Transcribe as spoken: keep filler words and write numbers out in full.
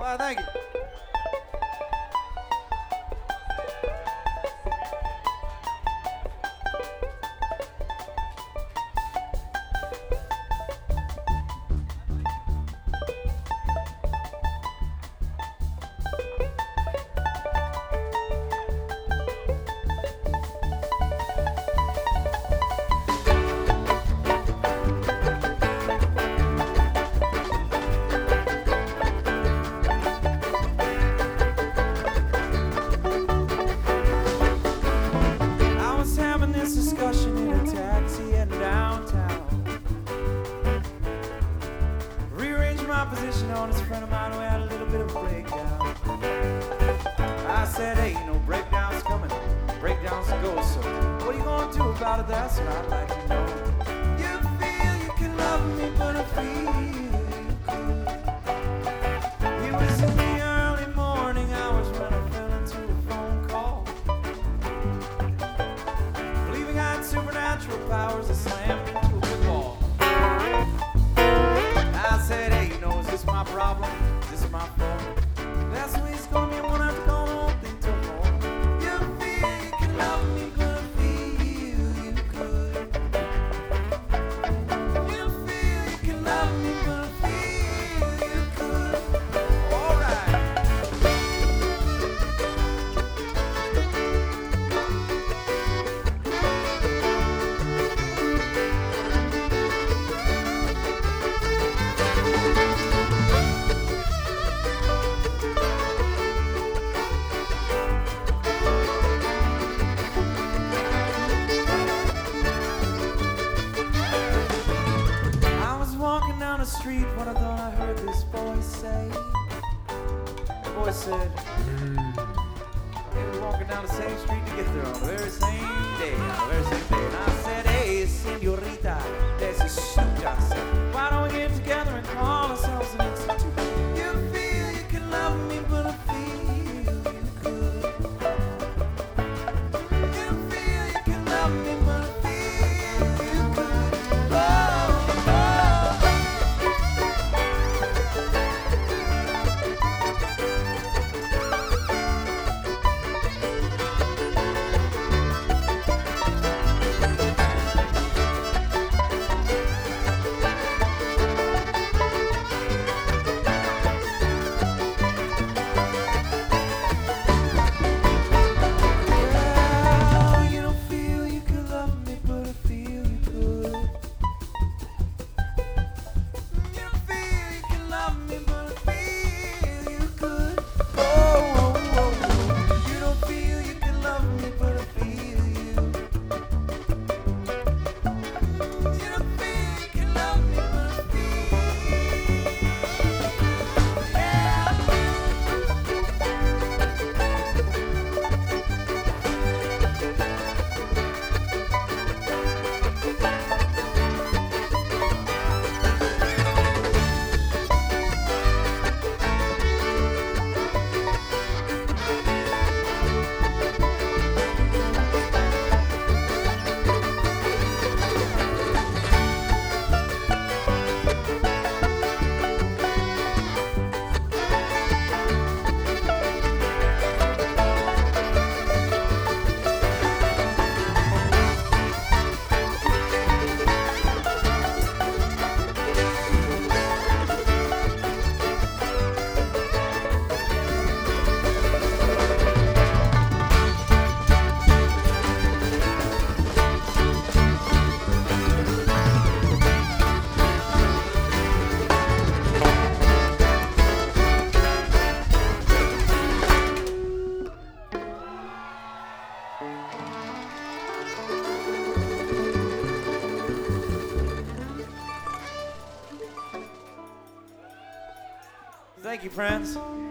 Well, thank you. Discussion in a taxi in downtown. Rearranged my position on this friend of mine who had a little bit of a breakdown. I said, hey, you know, breakdowns coming, breakdowns go. So what are you gonna do about it? That's what I'd like to know. You feel you can love me, but I feel you could. It was in the early morning hours when I fell into a phone call. Supernatural powers that slammed into a brick wall. I said, hey, you know, is this my problem? Is this my fault? That's the way it's gonna be when I have to go home, think till morning. You feel you can love me, but I feel you could. You feel you can love me, but I feel you could. All right. Walking down the street when I thought I heard this voice say, the voice said, they were walking down the same street together on the very same day, on the very same day. And I said, hey, senorita, there's a suit. I said, why don't we get together and call ourselves an institute? You feel you can love me, but I feel you could. You feel you can love me, but I feel you could. Oh. Thank you, friends.